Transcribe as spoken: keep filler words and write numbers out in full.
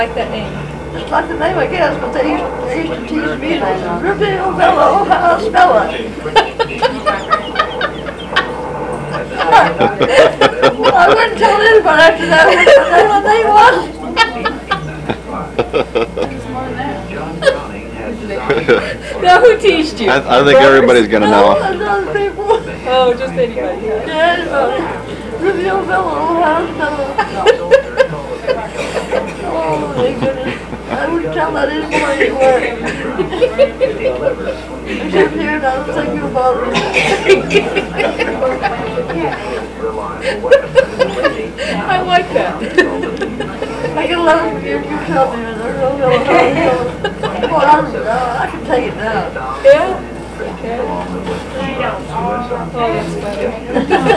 Like that name. Just like the name, I guess, but they used, they used to tease me, and I said, Riverdale Bella, how to spell it. I wouldn't tell anybody after that what the name was. Now who teased you? I, I think everybody's gonna know. No, other people. Oh, just anybody. Yeah, anybody. Riverdale Bella, how to spell it. Oh my goodness. I wouldn't tell that anybody anywhere. I'm sitting here and I was thinking about it. I like that. I can love you if you tell me that there's no Bella, how to spell it. Well, I don't know. I can take it now. Yeah? Okay. Oh, that's better.